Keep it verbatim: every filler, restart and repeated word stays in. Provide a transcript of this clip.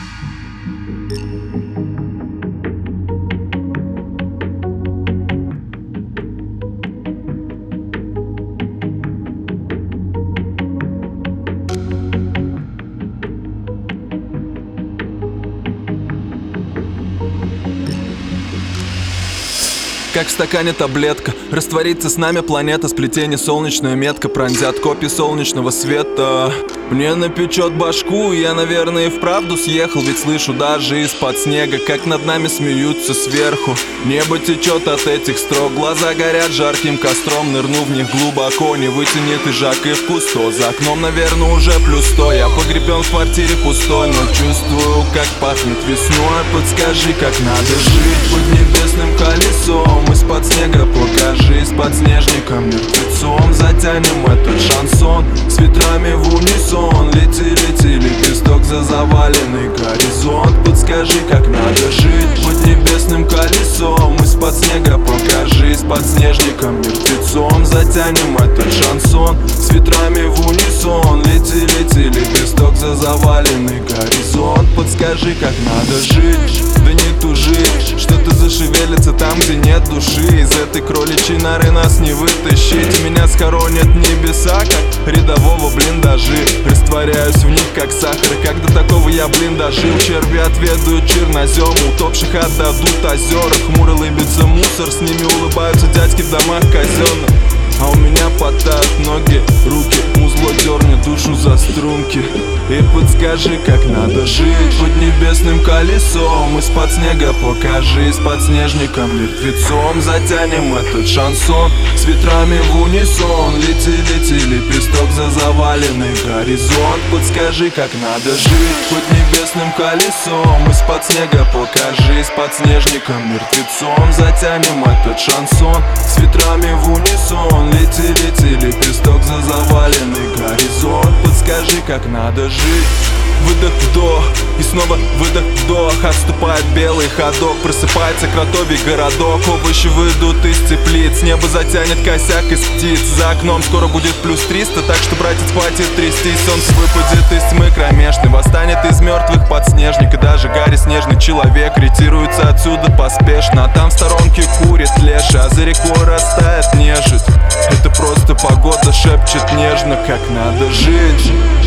Как в стакане таблетка, растворится с нами планета. Сплетение солнечная метка пронзят копья солнечного света. Мне напечет башку, я, наверное, и вправду съехал. Ведь слышу даже из-под снега, как над нами смеются сверху. Небо течет от этих строк, глаза горят жарким костром. Нырну в них глубоко, не вытянет и жак и вкус. То за окном, наверное, уже плюс сто. Я погребен в квартире пустой, но чувствую, как пахнет весной. Подскажи, как надо жить под небесным колесом. Из-под снега покажи, с подснежником мертвецом. Затянем этот шансон с ветрами в унисон. Лети, лети, лепесток за заваленный горизонт. Подскажи, как надо жить под небесным колесом. Из-под снега покажи, с подснежником мертвецом. Затянем этот шансон с ветрами в унисон. Лети, лети, лепесток за заваленный горизонт. Подскажи, как надо жить, да не тужи. Что-то зашевелится там, где нет души. Из этой кроличьей норы нас не вытащить. Меня схоронят небеса, как рядового блиндажи. Растворяюсь в них, как сахар, и как до такого я, блин, дожил. Черви отведают чернозем, утопших отдадут озера. Хмуро лыбится мусор, с ними улыбаются дядьки в домах казенных. А у меня потают ноги, руки, музло дернет душу за струнки. И подскажи, как надо жить под небесным колесом. Из-под снега покажи, с подснежником мертвецом. Затянем этот шансон с ветрами в унисон. Лети, лети, лепесток за заваленный горизонт. Подскажи, как надо жить под небесным колесом. Из-под снега покажи, с подснежником мертвецом. Затянем этот шансон с ветрами в унисон. Лети, лети, лепесток за заваленный горизонт. Подскажи, как надо жить. Выдох, вдох, и снова выдох, вдох. Отступает белый ходок, просыпается кротовий городок. Овощи выйдут из теплиц, небо затянет косяк из птиц. За окном скоро будет плюс триста, так что, братец, хватит трястись. Солнце выпадет из тьмы кромешной, восстанет из мертвых подснежник. И даже Гарри, снежный человек, ретируется отсюда поспешно. А там в сторонке курит леша, а за рекой растает нежить. Это просто погода шепчет нежно, как надо жить.